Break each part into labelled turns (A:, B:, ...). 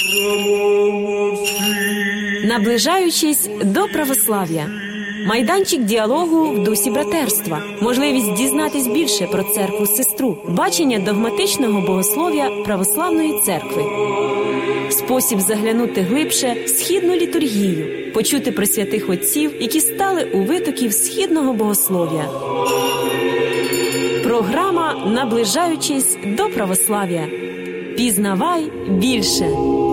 A: Наближаючись до православ'я. Майданчик діалогу в дусі братерства. Можливість дізнатись більше про церкву-сестру. Бачення догматичного богослов'я православної церкви. Спосіб заглянути глибше в східну літургію. Почути про святих отців, які стали у витоків східного богослов'я. Програма «Наближаючись до православ'я». Пізнавай більше.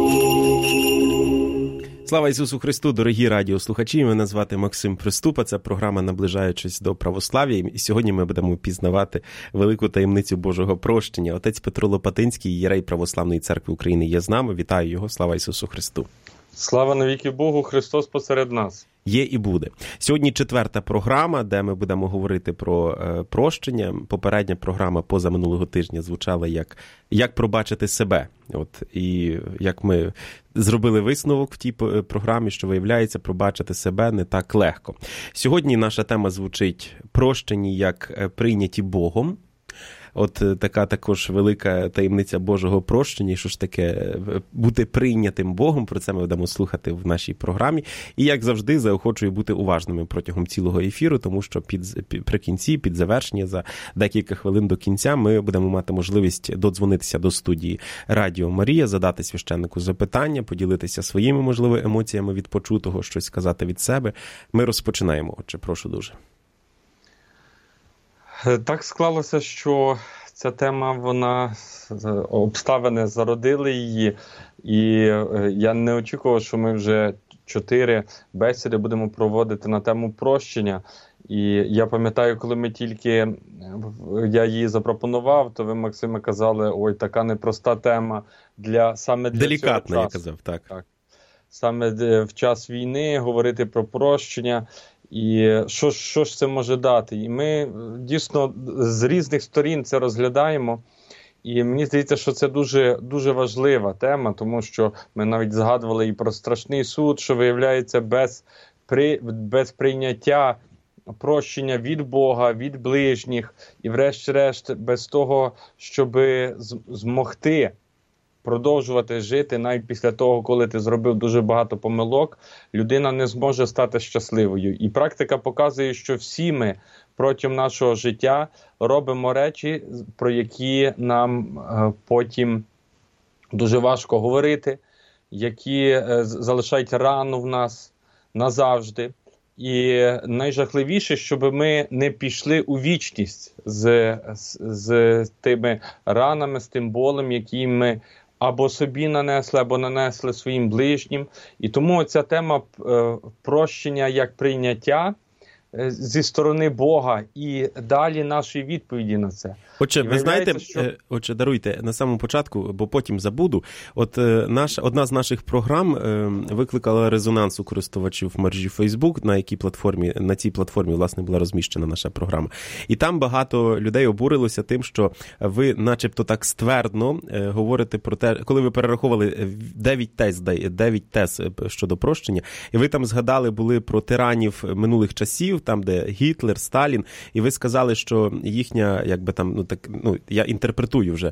B: Слава Ісусу Христу, дорогі радіослухачі! Мене звати Максим Приступа. Це програма «Наближаючись до православ'я». І сьогодні ми будемо пізнавати велику таємницю Божого прощення. Отець Петро Лопатинський, єрей Православної церкви України, є з нами. Вітаю його! Слава Ісусу Христу!
C: Слава навіки Богу! Христос посеред нас!
B: Є і буде. Сьогодні 4-та програма, де ми будемо говорити про прощення. Попередня програма позаминулого тижня звучала як пробачити себе. І як ми зробили висновок в тій програмі, що виявляється, пробачити себе не так легко. Сьогодні наша тема звучить «Прощені як прийняті Богом». Така також велика таємниця Божого прощення, що ж таке бути прийнятим Богом, про це ми будемо слухати в нашій програмі. І, як завжди, заохочую бути уважними протягом цілого ефіру, тому що при кінці, під завершення, за декілька хвилин до кінця, ми будемо мати можливість додзвонитися до студії Радіо Марія, задати священнику запитання, поділитися своїми, можливо, емоціями від почутого, щось сказати від себе. Ми розпочинаємо. Отже, прошу дуже.
C: Так склалося, що ця тема, обставини зародили її, і я не очікував, що ми вже 4 бесіди будемо проводити на тему прощення. І я пам'ятаю, коли я її запропонував, то ви, Максиме, казали, ой, така непроста тема саме для
B: делікатна,
C: цього
B: я казав, так.
C: Саме в час війни говорити про прощення. І що ж це може дати? І ми дійсно з різних сторін це розглядаємо. І мені здається, що це дуже, дуже важлива тема, тому що ми навіть згадували і про страшний суд, що виявляється без прийняття прощення від Бога, від ближніх, і врешті-решт без того, щоб змогти продовжувати жити навіть після того, коли ти зробив дуже багато помилок, людина не зможе стати щасливою. І практика показує, що всі ми протягом нашого життя робимо речі, про які нам потім дуже важко говорити, які залишають рану в нас назавжди. І найжахливіше, щоб ми не пішли у вічність з тими ранами, з тим болем, який ми або собі нанесли, або нанесли своїм ближнім. І тому ця тема прощення як прийняття зі сторони Бога і далі нашої відповіді на це.
B: Отже, ви знаєте, даруйте, на самому початку, бо потім забуду, одна з наших програм викликала резонанс у користувачів в мережі Facebook, на цій платформі, власне, була розміщена наша програма. І там багато людей обурилося тим, що ви начебто так ствердно говорите про те, коли ви перераховували 9 тез щодо прощення, і ви там згадали були про тиранів минулих часів, там, де Гітлер, Сталін, і ви сказали, що їхня, я інтерпретую вже,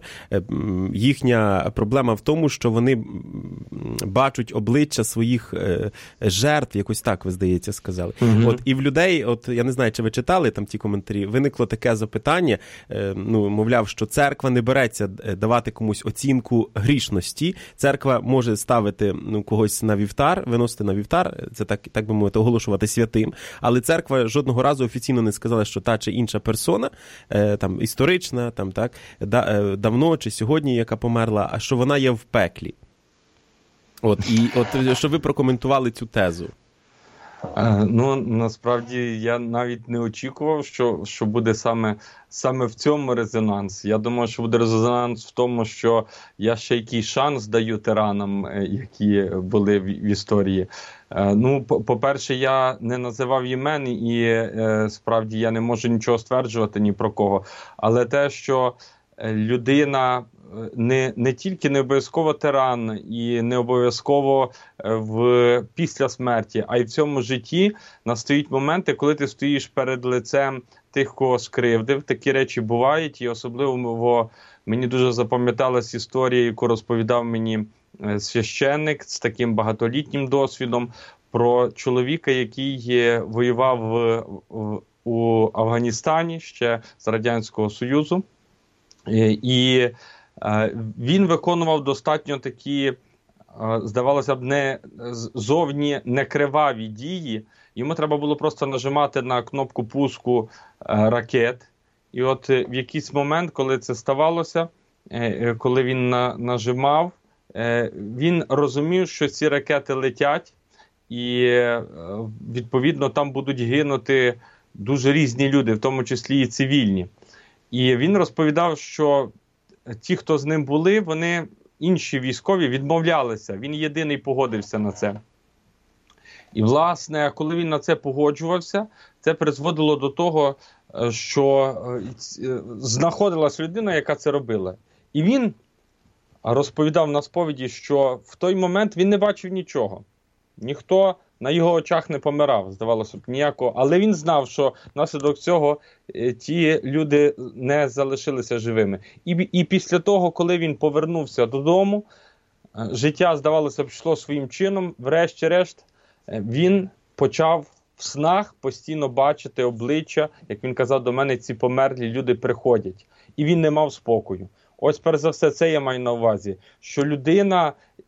B: їхня проблема в тому, що вони бачать обличчя своїх жертв, якось так, ви, здається, сказали.
C: Угу.
B: І в людей, я не знаю, чи ви читали там ті коментарі, виникло таке запитання, мовляв, що церква не береться давати комусь оцінку грішності, церква може ставити когось на вівтар, виносити на вівтар, це так би мовити, оголошувати святим, але церква жодного разу офіційно не сказала, що та чи інша персона, там, історична, там, так, давно чи сьогодні, яка померла, а що вона є в пеклі. Щоб ви прокоментували цю тезу.
C: Насправді, я навіть не очікував, що буде саме в цьому резонанс. Я думаю, що буде резонанс в тому, що я ще якийсь шанс даю тиранам, які були в історії. По-перше, я не називав імен, і справді я не можу нічого стверджувати ні про кого. Але те, що людина не тільки не обов'язково тиран і не обов'язково після смерті, а й в цьому житті настають моменти, коли ти стоїш перед лицем тих, кого скривдив. Такі речі бувають, і особливо мені дуже запам'яталась історія, яку розповідав мені священник з таким багатолітнім досвідом, про чоловіка, який воював у Афганістані ще з Радянського Союзу. І він виконував достатньо такі, здавалося б, зовні не криваві дії. Йому треба було просто нажимати на кнопку пуску ракет. І от в якийсь момент, коли це ставалося, коли він нажимав, він розумів, що ці ракети летять, і відповідно там будуть гинути дуже різні люди, в тому числі і цивільні. І він розповідав, що ті, хто з ним були, вони, інші військові, відмовлялися. Він єдиний погодився на це. І, власне, коли він на це погоджувався, це призводило до того, що знаходилась людина, яка це робила. І він розповідав на сповіді, що в той момент він не бачив нічого. Ніхто на його очах не помирав, здавалося б, ніякого. Але він знав, що внаслідок цього ті люди не залишилися живими. І після того, коли він повернувся додому, життя, здавалося б, йшло своїм чином. Врешті-решт, він почав в снах постійно бачити обличчя, як він казав до мене, ці померлі люди приходять. І він не мав спокою. Ось, перш за все, це я маю на увазі, що людина,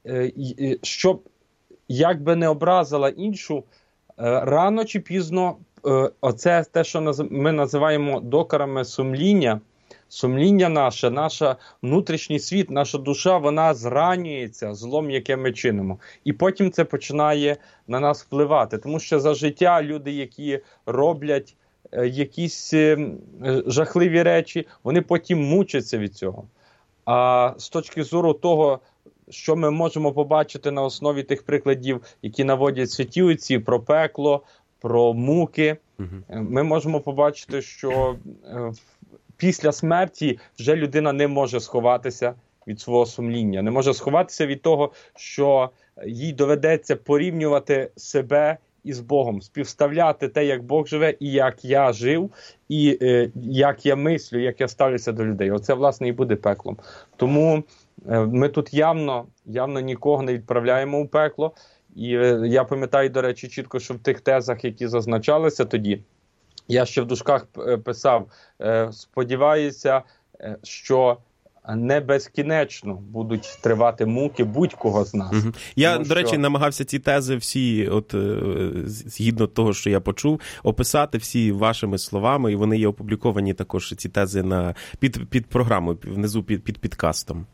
C: щоб як би не образила іншу, рано чи пізно, оце те, що ми називаємо докорами сумління наше, наш внутрішній світ, наша душа, вона зранюється злом, яке ми чинимо. І потім це починає на нас впливати. Тому що за життя люди, які роблять якісь жахливі речі, вони потім мучаться від цього. А з точки зору того, що ми можемо побачити на основі тих прикладів, які наводять святі отці про пекло, про муки, ми можемо побачити, що після смерті вже людина не може сховатися від свого сумління, не може сховатися від того, що їй доведеться порівнювати себе із Богом, співставляти те, як Бог живе, і як я жив, і як я мислю, як я ставлюся до людей. Оце, власне, і буде пеклом. Тому ми тут явно нікого не відправляємо у пекло. І я пам'ятаю, до речі, чітко, що в тих тезах, які зазначалися тоді, я ще в дужках писав, сподіваюся, що не безкінечно будуть тривати муки будь-кого з нас.
B: Я, до речі, намагався ці тези всі, згідно того, що я почув, описати всі вашими словами, і вони є опубліковані також, ці тези під програмою, внизу під підкастом.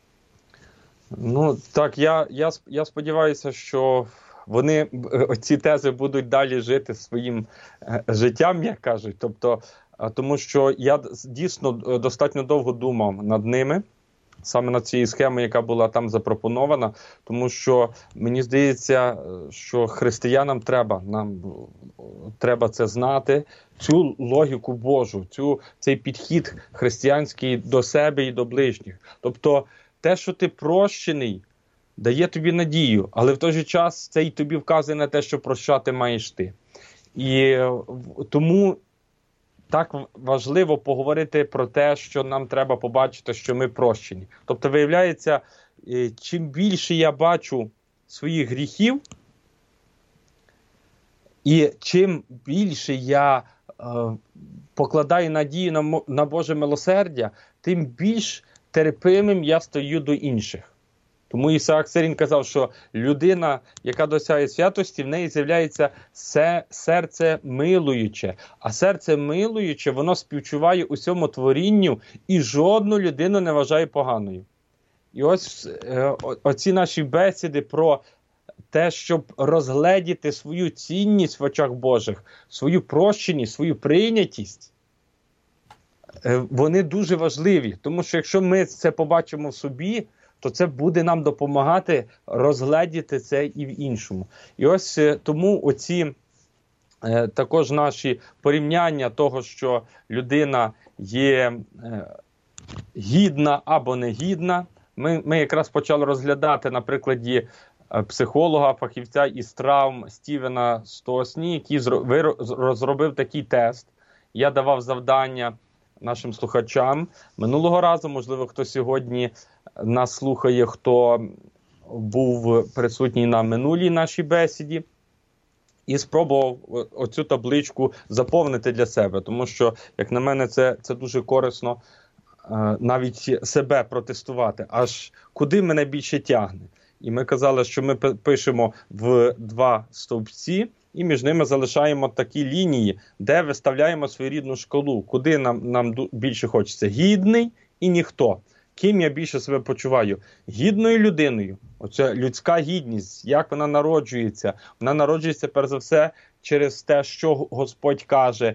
C: Ну, так, я сподіваюся, що ці тези будуть далі жити своїм життям, як кажуть. Тобто, тому що я дійсно достатньо довго думав над ними, саме над цією схемою, яка була там запропонована, тому що мені здається, що християнам треба це знати, цю логіку Божу, цей підхід християнський до себе і до ближніх. Тобто, те, що ти прощений, дає тобі надію, але в той же час це і тобі вказує на те, що прощати маєш ти. І тому так важливо поговорити про те, що нам треба побачити, що ми прощені. Тобто, виявляється, чим більше я бачу своїх гріхів, і чим більше я покладаю надію на Боже милосердя, тим більш терпимим я стаю до інших. Тому Ісаак Сирин казав, що людина, яка досягає святості, в неї з'являється серце милуюче. А серце милуюче, воно співчуває усьому творінню і жодну людину не вважає поганою. І ось оці наші бесіди про те, щоб розгледіти свою цінність в очах Божих, свою прощеність, свою прийнятість, вони дуже важливі. Тому що якщо ми це побачимо в собі, то це буде нам допомагати розгледіти це і в іншому. І ось тому оці також наші порівняння того, що людина є гідна або негідна, ми якраз почали розглядати на прикладі психолога, фахівця із травм Стівена Стоосні, який розробив такий тест. Я давав завдання нашим слухачам. Минулого разу, можливо, хто сьогодні нас слухає, хто був присутній на минулій нашій бесіді і спробував оцю табличку заповнити для себе. Тому що, як на мене, це дуже корисно навіть себе протестувати. Аж куди мене більше тягне. І ми казали, що ми пишемо в 2 стовпці, і між ними залишаємо такі лінії, де виставляємо своєрідну шкалу, куди нам більше хочеться. Гідний і ніхто. Ким я більше себе почуваю? Гідною людиною. Оця людська гідність, як вона народжується? Вона народжується, перш за все, через те, що Господь каже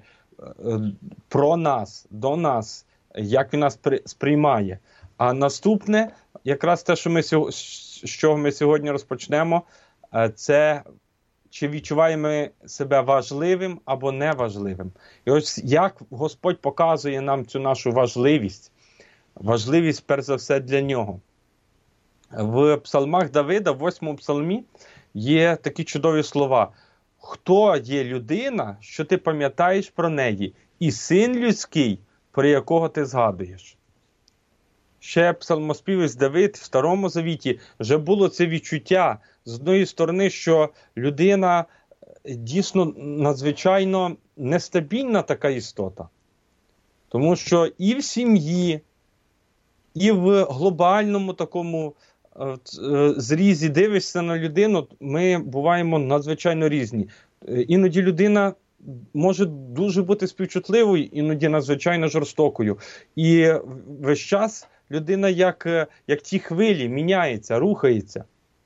C: про нас, до нас, як Він нас сприймає. А наступне, якраз те, з чого ми сьогодні розпочнемо, це чи відчуваємо себе важливим або неважливим. І ось як Господь показує нам цю нашу важливість, перш за все, для Нього. В псалмах Давида, в 8-му псалмі, є такі чудові слова. «Хто є людина, що ти пам'ятаєш про неї, і син людський, про якого ти згадуєш?» Ще псалмоспівець Давид в Старому Завіті вже було це відчуття, з одної сторони, що людина дійсно надзвичайно нестабільна така істота. Тому що і в сім'ї, і в глобальному такому зрізі дивишся на людину, ми буваємо надзвичайно різні. Іноді людина може дуже бути співчутливою, іноді надзвичайно жорстокою. І весь час людина, як ті хвилі, міняється, рухається.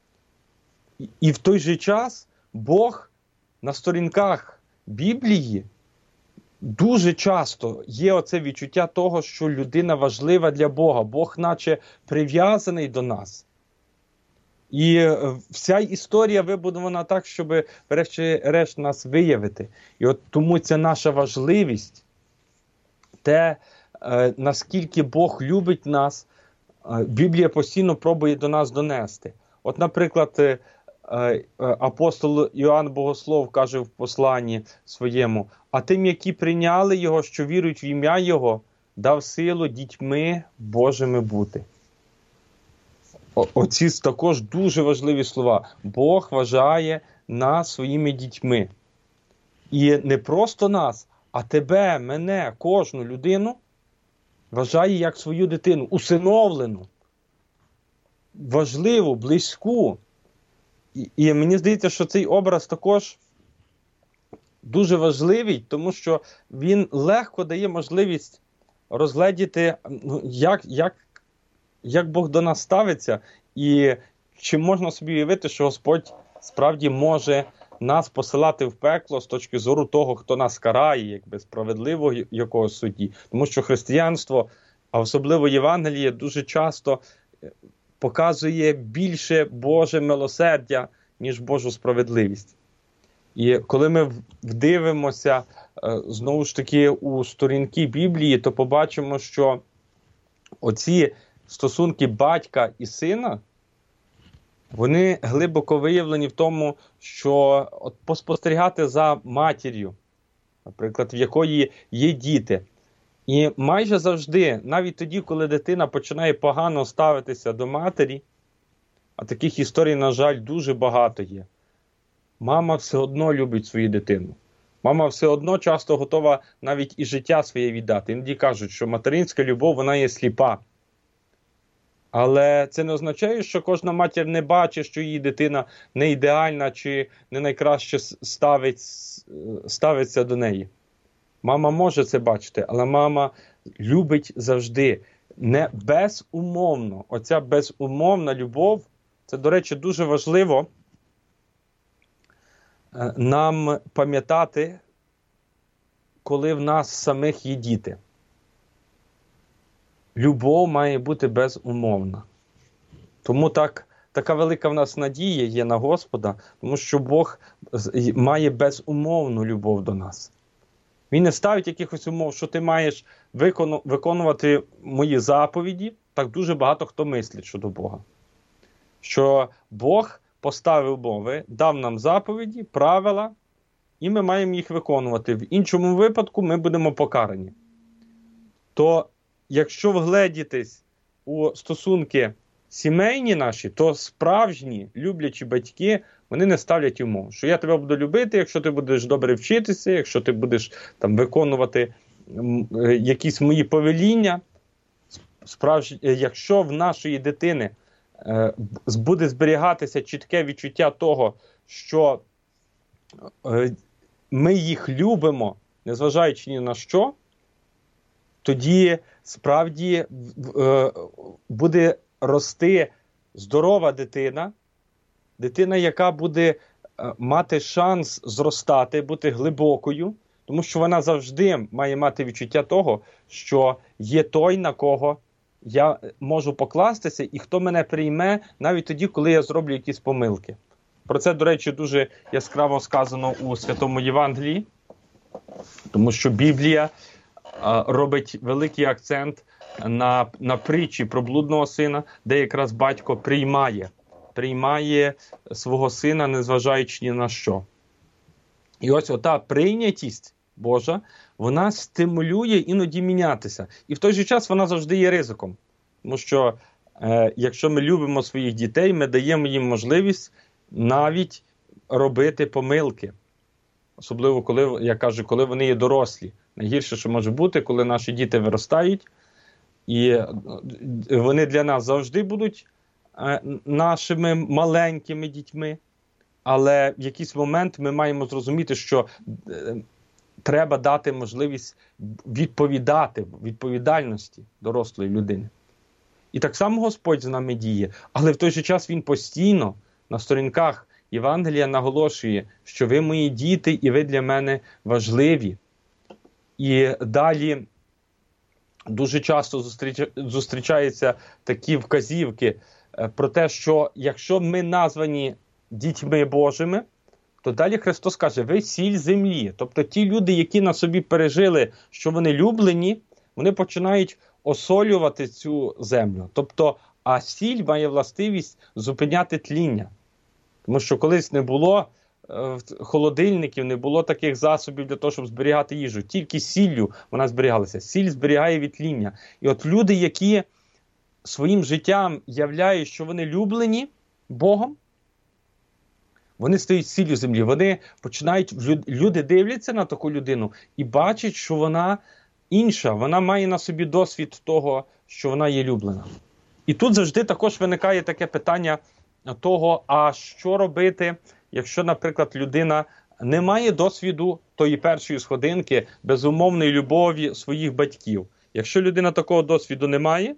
C: І в той же час Бог на сторінках Біблії дуже часто є оце відчуття того, що людина важлива для Бога. Бог наче прив'язаний до нас. І вся історія вибудована так, щоб врешті-решт нас виявити. І от тому ця наша важливість, те, наскільки Бог любить нас, Біблія постійно пробує до нас донести. От, наприклад, апостол Іоанн Богослов каже в посланні своєму: «А тим, які прийняли Його, що вірують в ім'я Його, дав силу дітьми Божими бути». Оці також дуже важливі слова. Бог вважає нас своїми дітьми. І не просто нас, а тебе, мене, кожну людину вважає як свою дитину, усиновлену, важливу, близьку. І мені здається, що цей образ також дуже важливий, тому що він легко дає можливість розгледіти, як Бог до нас ставиться, і чи можна собі уявити, що Господь справді може нас посилати в пекло з точки зору того, хто нас карає, якби справедливо якогось судді. Тому що християнство, а особливо Євангеліє, дуже часто показує більше Боже милосердя, ніж Божу справедливість. І коли ми вдивимося, знову ж таки, у сторінки Біблії, то побачимо, що оці стосунки батька і сина, вони глибоко виявлені в тому, що от поспостерігати за матір'ю, наприклад, в якої є діти. І майже завжди, навіть тоді, коли дитина починає погано ставитися до матері, а таких історій, на жаль, дуже багато є, мама все одно любить свою дитину. Мама все одно часто готова навіть і життя своє віддати. Іноді кажуть, що материнська любов, вона є сліпа. Але це не означає, що кожна матір не бачить, що її дитина не ідеальна чи не найкраще ставиться до неї. Мама може це бачити, але мама любить завжди, не безумовно. Оця безумовна любов, це, до речі, дуже важливо нам пам'ятати, коли в нас самих є діти. Любов має бути безумовна. Тому така велика в нас надія є на Господа, тому що Бог має безумовну любов до нас. Він не ставить якихось умов, що ти маєш виконувати мої заповіді. Так дуже багато хто мислить щодо Бога. Що Бог поставив умови, дав нам заповіді, правила, і ми маємо їх виконувати. В іншому випадку ми будемо покарані. То якщо вгледітись у стосунки сімейні наші, то справжні люблячі батьки, вони не ставлять умов, що я тебе буду любити, якщо ти будеш добре вчитися, якщо ти будеш там виконувати якісь мої повеління. Якщо в нашої дитини буде зберігатися чітке відчуття того, що ми їх любимо, незважаючи ні на що, тоді справді буде рости здорова дитина, яка буде мати шанс зростати, бути глибокою, тому що вона завжди має мати відчуття того, що є той, на кого я можу покластися, і хто мене прийме навіть тоді, коли я зроблю якісь помилки. Про це, до речі, дуже яскраво сказано у Святому Євангелії, тому що Біблія робить великий акцент на притчі про блудного сина, де якраз батько приймає свого сина, незважаючи ні на що. І ось ота прийнятість Божа, вона стимулює іноді мінятися. І в той же час вона завжди є ризиком. Тому що якщо ми любимо своїх дітей, ми даємо їм можливість навіть робити помилки. Особливо, коли вони є дорослі. Найгірше, що може бути, коли наші діти виростають, і вони для нас завжди будуть нашими маленькими дітьми, але в якийсь момент ми маємо зрозуміти, що треба дати можливість відповідальності дорослої людини. І так само Господь з нами діє, але в той же час Він постійно на сторінках Євангелія наголошує, що ви мої діти і ви для мене важливі. І далі дуже часто зустрічаються такі вказівки про те, що якщо ми названі дітьми Божими, то далі Христос каже, ви сіль землі. Тобто ті люди, які на собі пережили, що вони люблені, вони починають осолювати цю землю. Тобто, а сіль має властивість зупиняти тління. Тому що колись не було холодильників, не було таких засобів для того, щоб зберігати їжу. Тільки сіллю вона зберігалася. Сіль зберігає від тління. І от люди, які своїм життям являють, що вони люблені Богом, вони стають сіллю землі. Вони починають, люди дивляться на таку людину і бачать, що вона інша. Вона має на собі досвід того, що вона є люблена. І тут завжди також виникає таке питання того, а що робити, якщо, наприклад, людина не має досвіду тої першої сходинки безумовної любові своїх батьків. Якщо людина такого досвіду не має,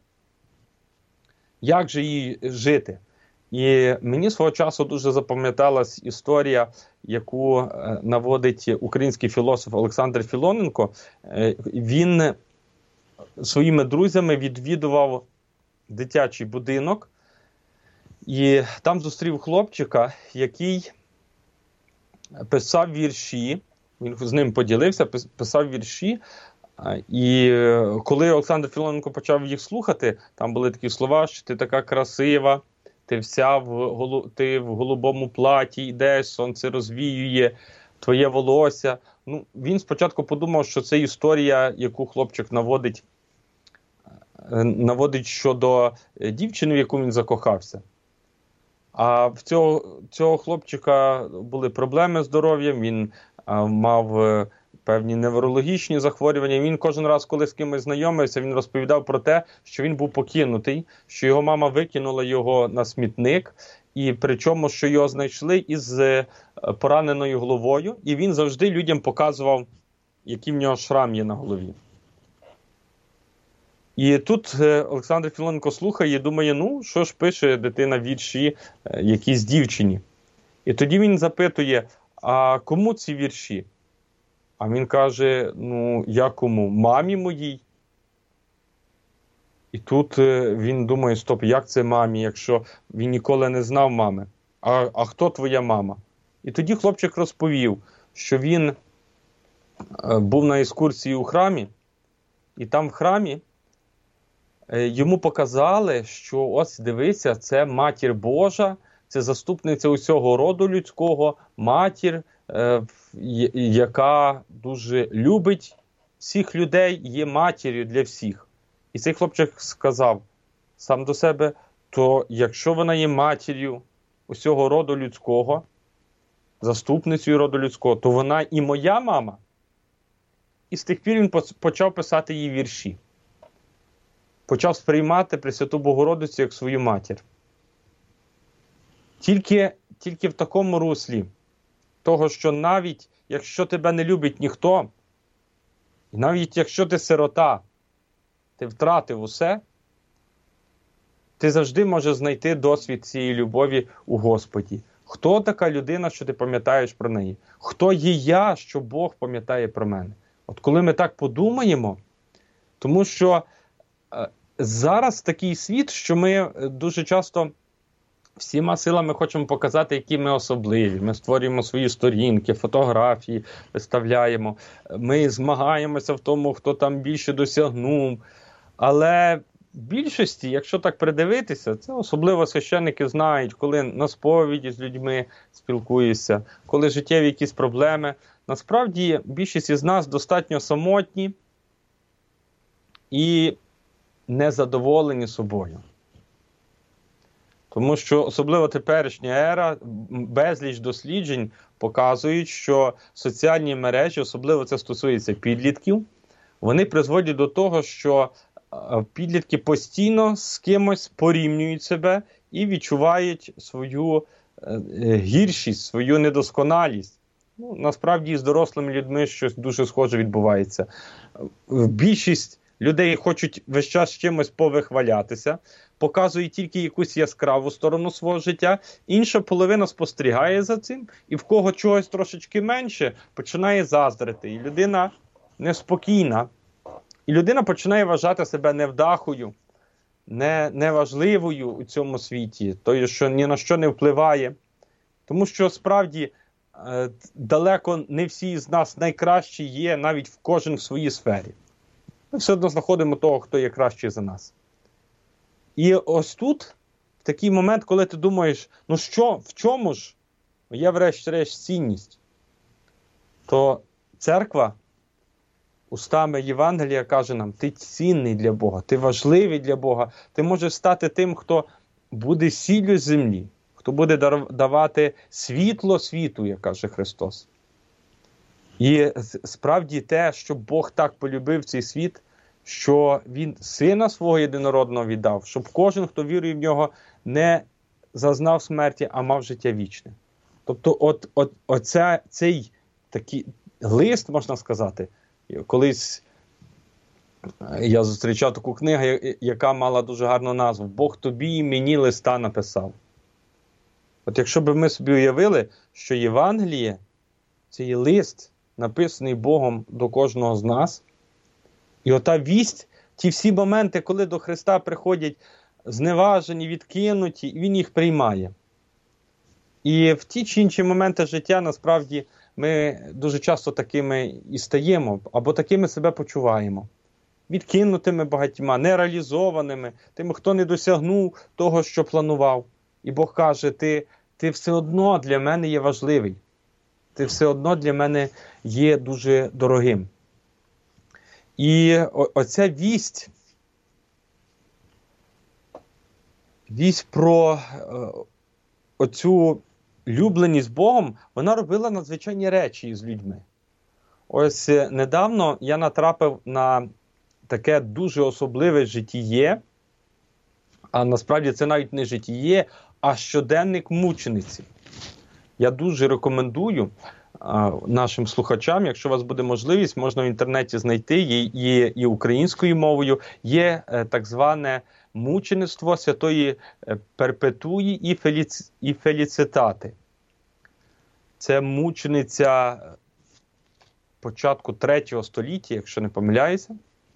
C: як же їй жити? І мені свого часу дуже запам'яталась історія, яку наводить український філософ Олександр Філоненко. Він своїми друзями відвідував дитячий будинок, і там зустрів хлопчика, який писав вірші, він з ним поділився, писав вірші, і коли Олександр Філоненко почав їх слухати, там були такі слова, що ти така красива, ти в голубому платі йдеш, сонце розвіює твоє волосся. Він спочатку подумав, що це історія, яку хлопчик наводить щодо дівчини, в яку він закохався. А в цього хлопчика були проблеми з здоров'ям, він мав певні неврологічні захворювання. Він кожен раз, коли з кимось знайомився, він розповідав про те, що він був покинутий, що його мама викинула його на смітник, і причому, що його знайшли із пораненою головою, і він завжди людям показував, який в нього шрам є на голові. І тут Олександр Філоненко слухає і думає, що ж пише дитина вірші якійсь дівчині. І тоді він запитує, а кому ці вірші? А він каже, я кому? Мамі моїй. І тут він думає, стоп, як це мамі, якщо він ніколи не знав мами? А хто твоя мама? І тоді хлопчик розповів, що він був на екскурсії у храмі, і там в храмі йому показали, що ось дивися, це Матір Божа, це заступниця усього роду людського, матір, яка дуже любить всіх людей, є матір'ю для всіх. І цей хлопчик сказав сам до себе, то якщо вона є матір'ю усього роду людського, заступницею роду людського, то вона і моя мама. І з тих пір він почав писати їй вірші. Почав сприймати Пресвяту Богородицю як свою матір. Тільки в такому руслі того, що навіть якщо тебе не любить ніхто, і навіть якщо ти сирота, ти втратив усе, ти завжди можеш знайти досвід цієї любові у Господі. Хто така людина, що ти пам'ятаєш про неї? Хто є я, що Бог пам'ятає про мене? От коли ми так подумаємо, тому що зараз такий світ, що ми дуже часто всіма силами хочемо показати, які ми особливі. Ми створюємо свої сторінки, фотографії виставляємо. Ми змагаємося в тому, хто там більше досягнув. Але в більшості, якщо так придивитися, це особливо священники знають, коли на сповіді з людьми спілкуєшся, коли життєві якісь проблеми. Насправді, більшість із нас достатньо самотні і незадоволені собою. Тому що особливо теперішня ера, безліч досліджень показують, що соціальні мережі, особливо це стосується підлітків, вони призводять до того, що підлітки постійно з кимось порівнюють себе і відчувають свою гіршість, свою недосконалість. Насправді з дорослими людьми щось дуже схоже відбувається. Більшість людей хочуть весь час чимось повихвалятися, показують тільки якусь яскраву сторону свого життя, інша половина спостерігає за цим, і в кого чогось трошечки менше, починає заздрити. І людина неспокійна. І людина починає вважати себе невдахою, неважливою у цьому світі, тою, що ні на що не впливає. Тому що справді далеко не всі з нас найкращі є, навіть кожен в своїй сфері. Ми все одно знаходимо того, хто є кращий за нас. І ось тут, в такий момент, коли ти думаєш, ну що, в чому ж є врешті-решт цінність, то церква устами Євангелія каже нам, ти цінний для Бога, ти важливий для Бога, ти можеш стати тим, хто буде сіллю землі, хто буде давати світло світу, як каже Христос. І справді те, що Бог так полюбив цей світ, що Він Сина Свого Єдинородного віддав, щоб кожен, хто вірує в Нього, не зазнав смерті, а мав життя вічне. Тобто цей такий лист, можна сказати, колись я зустрічав таку книгу, яка мала дуже гарну назву «Бог тобі і мені листа написав». От якщо б ми собі уявили, що Євангеліє – це є лист, написаний Богом до кожного з нас, і ота вість, ті всі моменти, коли до Христа приходять зневажені, відкинуті, і Він їх приймає. І в ті чи інші моменти життя, насправді, ми дуже часто такими і стаємо, або такими себе почуваємо. Відкинутими багатьма, нереалізованими, тими, хто не досягнув того, що планував. І Бог каже, ти все одно для мене є важливий. Ти все одно для мене є дуже дорогим. І оця вість про оцю любленість Богом, вона робила надзвичайні речі з людьми. Ось недавно я натрапив на таке дуже особливе житіє, а насправді це навіть не житіє, а щоденник мучениці. Я дуже рекомендую нашим слухачам, якщо у вас буде можливість, можна в інтернеті знайти, є і українською мовою, є так зване мучеництво святої Перпетуї і Феліцитати. Це мучениця початку 3 століття, якщо не помиляюся.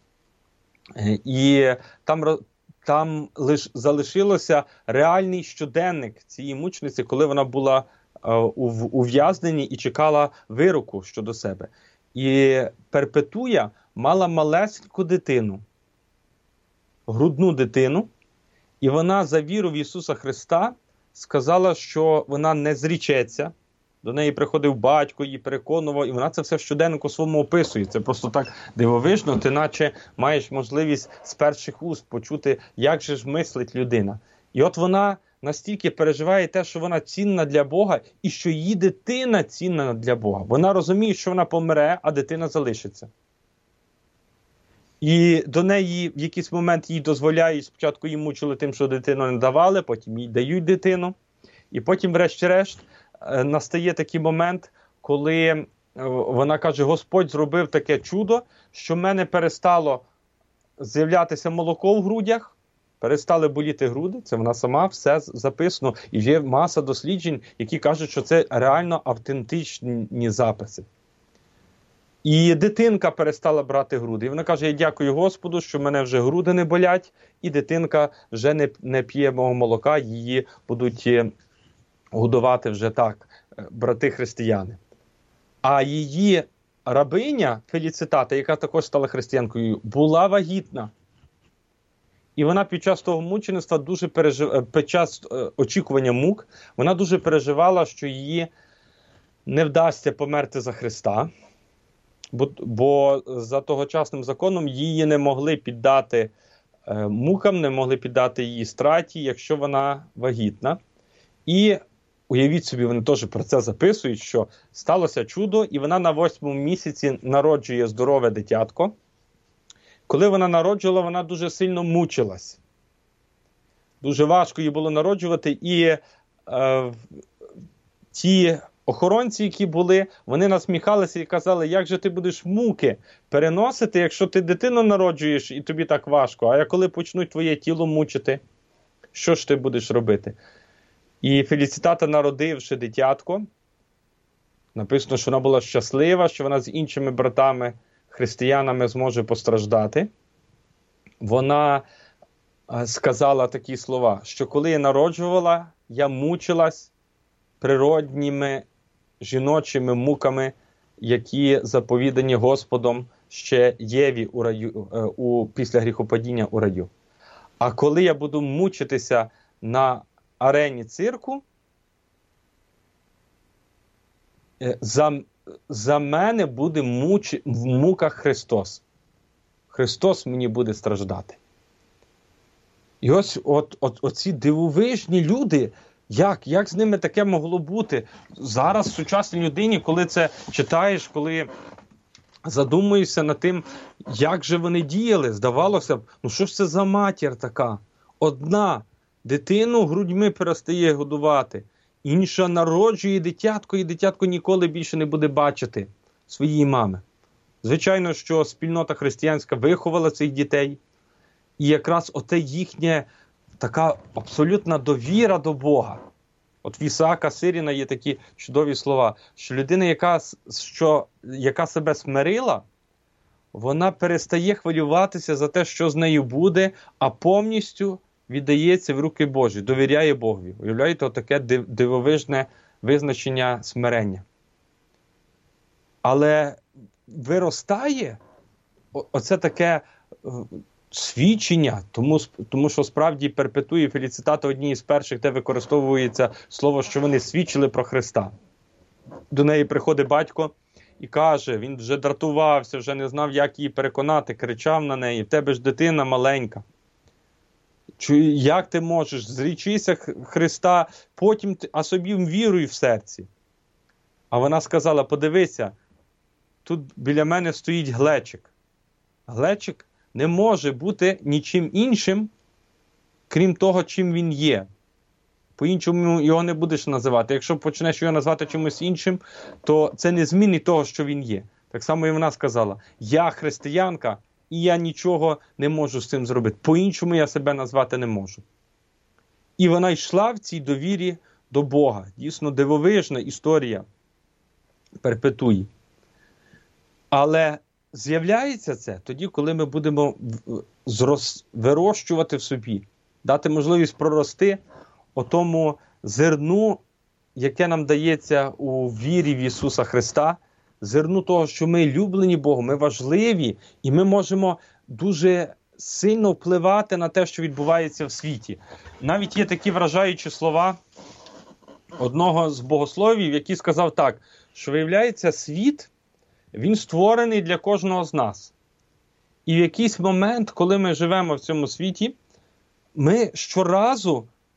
C: І там лише залишилося реальний щоденник цієї мучениці, коли вона була у ув'язненні і чекала вироку щодо себе. І Перпетуя мала малесеньку дитину, грудну дитину, і вона за віру в Ісуса Христа сказала, що вона не зрічеться. До неї приходив батько, її переконував, і вона це все в щоденнику своєму описує. Це просто так дивовижно, ти наче маєш можливість з перших уст почути, як же ж мислить людина. І от вона настільки переживає те, що вона цінна для Бога, і що її дитина цінна для Бога. Вона розуміє, що вона помре, а дитина залишиться. І до неї в якийсь момент їй дозволяють, спочатку їй мучили тим, що дитину не давали, потім їй дають дитину. І потім, врешті-решт, настає такий момент, коли вона каже, Господь зробив таке чудо, що в мене перестало з'являтися молоко в грудях, перестали боліти груди, це вона сама все записано. І є маса досліджень, які кажуть, що це реально автентичні записи. І дитинка перестала брати груди. І вона каже, я дякую Господу, що в мене вже груди не болять, і дитинка вже не п'є мого молока, її будуть годувати вже так брати-християни. А її рабиня Феліцитата, яка також стала християнкою, була вагітна. І вона під час того мучеництва, під час очікування мук, вона дуже переживала, що її не вдасться померти за Христа, бо за тогочасним законом її не могли піддати мукам, не могли піддати її страті, якщо вона вагітна. І уявіть собі, вони теж про це записують, що сталося чудо, і вона на 8-му місяці народжує здорове дитятко. Коли вона народжувала, вона дуже сильно мучилась. Дуже важко їй було народжувати, і ті охоронці, які були, вони насміхалися і казали, як же ти будеш муки переносити, якщо ти дитину народжуєш і тобі так важко, а коли почнуть твоє тіло мучити, що ж ти будеш робити? І Феліцитата, народивши дитятко, написано, що вона була щаслива, що вона з іншими братами-християнами зможе постраждати. Вона сказала такі слова, що коли я народжувала, я мучилась природніми жіночими муками, які заповідані Господом ще Єві у раю, після гріхопадіння у раю. А коли я буду мучитися на арені цирку, за мене буде в муках Христос. Христос мені буде страждати. І ось оці дивовижні люди, як з ними таке могло бути? Зараз в сучасній людині, коли це читаєш, коли задумуєшся над тим, як же вони діяли, здавалося б, ну що ж це за матір така? Одна дитину грудьми перестає годувати, інша народжує дитятко, і дитятко ніколи більше не буде бачити своєї мами. Звичайно, що спільнота християнська виховала цих дітей, і якраз оте їхня така абсолютна довіра до Бога. От в Ісаака Сиріна є такі чудові слова, що людина, яка себе смирила, вона перестає хвилюватися за те, що з нею буде, а повністю віддається в руки Божі, довіряє Богові. Уявляєте, таке дивовижне визначення смирення. Але виростає оце таке свідчення, тому що справді перпетує Феліцитата одні із перших, де використовується слово, що вони свідчили про Христа. До неї приходить батько і каже, він вже дратувався, вже не знав, як її переконати, кричав на неї, в тебе ж дитина маленька. Як ти можеш? Зрічися Христа, потім а собі віруй в серці. А вона сказала, подивися, тут біля мене стоїть глечик. Глечик не може бути нічим іншим, крім того, чим він є. По-іншому його не будеш називати. Якщо почнеш його назвати чимось іншим, то це не змінить того, що він є. Так само і вона сказала, я християнка, і я нічого не можу з цим зробити. По-іншому я себе назвати не можу. І вона йшла в цій довірі до Бога. Дійсно дивовижна історія перпетує. Але з'являється це тоді, коли ми будемо вирощувати в собі, дати можливість прорости отому зерну, яке нам дається у вірі в Ісуса Христа, зерну того, що ми люблені Богом, ми важливі, і ми можемо дуже сильно впливати на те, що відбувається в світі. Навіть є такі вражаючі слова одного з богословів, який сказав так, що, виявляється, світ, він створений для кожного з нас. І в якийсь момент, коли ми живемо в цьому світі, ми щоразу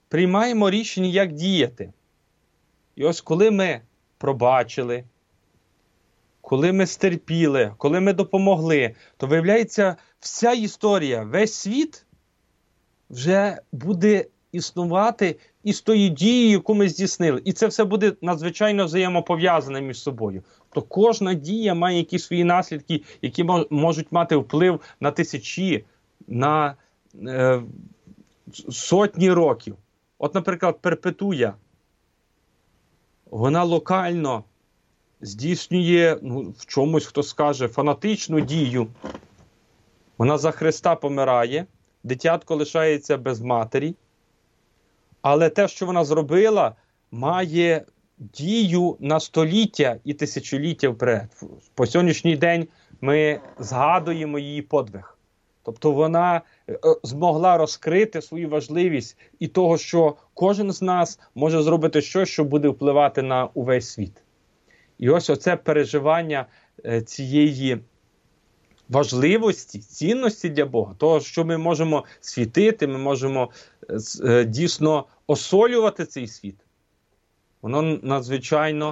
C: приймаємо рішення, як діяти. І ось коли ми пробачили, коли ми стерпіли, коли ми допомогли, то виявляється, вся історія, весь світ вже буде існувати із тою дією, яку ми здійснили. І це все буде надзвичайно взаємопов'язане між собою. То кожна дія має якісь свої наслідки, які можуть мати вплив на тисячі, на сотні років. От, наприклад, Перпетуя, вона локально здійснює, в чомусь, хто скаже, фанатичну дію. Вона за Христа помирає, дитятко лишається без матері, але те, що вона зробила, має дію на століття і тисячоліття вперед. По сьогоднішній день ми згадуємо її подвиг. Тобто вона змогла розкрити свою важливість і того, що кожен з нас може зробити щось, що буде впливати на увесь світ. І ось оце переживання цієї важливості, цінності для Бога, того, що ми можемо світити, ми можемо дійсно осолювати цей світ, воно надзвичайно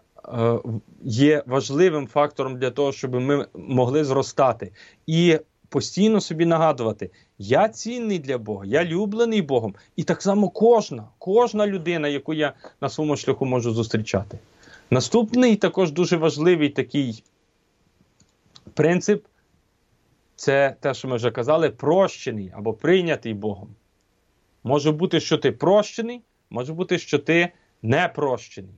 C: є важливим фактором для того, щоб ми могли зростати. І постійно собі нагадувати, я цінний для Бога, я люблений Богом. І так само кожна людина, яку я на своєму шляху можу зустрічати. Наступний також дуже важливий такий принцип, це те, що ми вже казали, прощений або прийнятий Богом. Може бути, що ти прощений, може бути, що ти не прощений.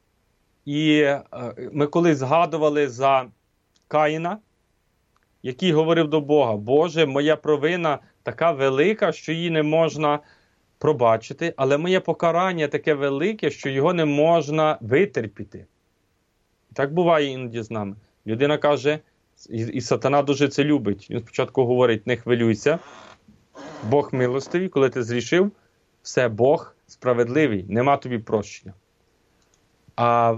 C: І ми колись згадували за Каїна, який говорив до Бога: Боже, моя провина така велика, що її не можна пробачити, але моє покарання таке велике, що його не можна витерпіти. Так буває іноді з нами. Людина каже, і сатана дуже це любить. Він спочатку говорить: не хвилюйся, Бог милостивий, коли ти зрішив, все, Бог справедливий, нема тобі прощення. А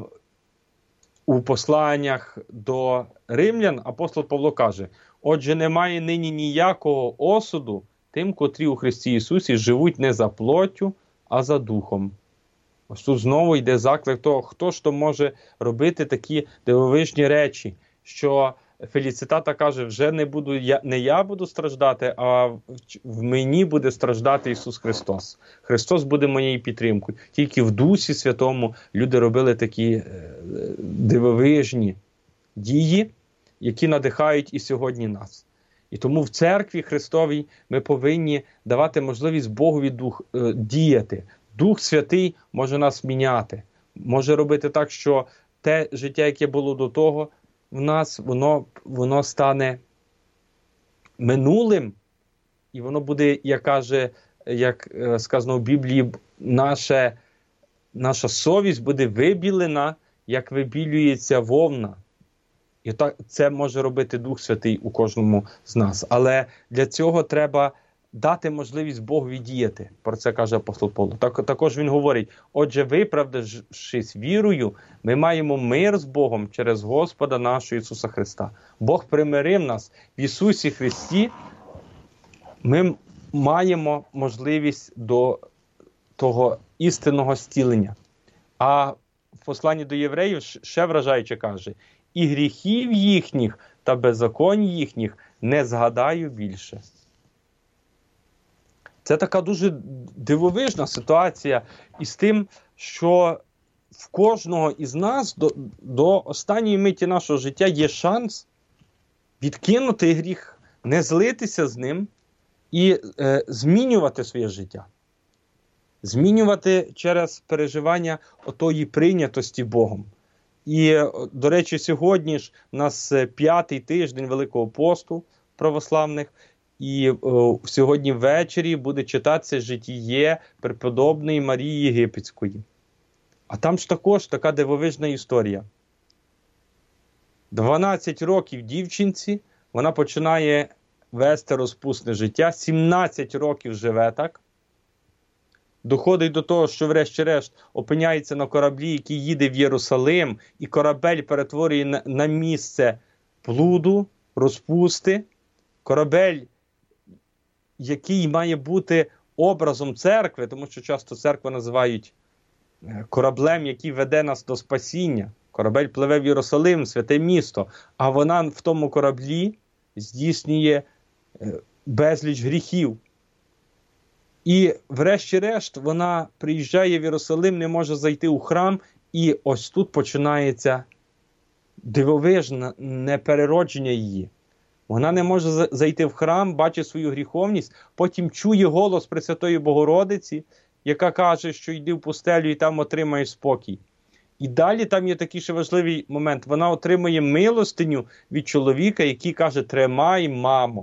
C: у посланнях до римлян апостол Павло каже: отже, немає нині ніякого осуду тим, котрі у Христі Ісусі живуть не за плоттю, а за духом. Ось тут знову йде заклик того, хто ж то може робити такі дивовижні речі, що Феліцитата каже: вже не я буду страждати, а в мені буде страждати Ісус Христос. Христос буде моєю підтримкою. Тільки в Дусі Святому люди робили такі дивовижні дії, які надихають і сьогодні нас. І тому в церкві Христовій ми повинні давати можливість Богові діяти. Дух Святий може нас міняти, може робити так, що те життя, яке було до того, в нас воно стане минулим, і воно буде, як сказано в Біблії, наша совість буде вибілена, як вибілюється вовна. І так це може робити Дух Святий у кожному з нас. Але для цього треба дати можливість Богові діяти. Про це каже апостол Павло. Також він говорить: отже, виправдавшись вірою, ми маємо мир з Богом через Господа нашого Ісуса Христа. Бог примирив нас в Ісусі Христі. Ми маємо можливість до того істинного зцілення. А в посланні до євреїв ще вражаюче каже: і гріхів їхніх та беззаконь їхніх не згадаю більше. Це така дуже дивовижна ситуація із тим, що в кожного із нас до останньої миті нашого життя є шанс відкинути гріх, не злитися з ним і змінювати своє життя. Змінювати через переживання отої прийнятості Богом. І, до речі, сьогодні ж у нас 5-й тиждень Великого посту православних, і сьогодні ввечері буде читатися житіє преподобної Марії Єгипетської. А там ж також така дивовижна історія. 12 років дівчинці, вона починає вести розпусне життя, 17 років живе так. Доходить до того, що врешті-решт опиняється на кораблі, який їде в Єрусалим, і корабель перетворює на місце блуду, розпусти. Корабель, який має бути образом церкви, тому що часто церкву називають кораблем, який веде нас до спасіння. Корабель пливе в Єрусалим, святе місто, а вона в тому кораблі здійснює безліч гріхів. І врешті-решт вона приїжджає в Єрусалим, не може зайти у храм, і ось тут починається дивовижне непереродження її. Вона не може зайти в храм, бачить свою гріховність, потім чує голос Пресвятої Богородиці, яка каже, що йди в пустелю і там отримаєш спокій. І далі там є такий ще важливий момент. Вона отримує милостиню від чоловіка, який каже: тримай, мамо.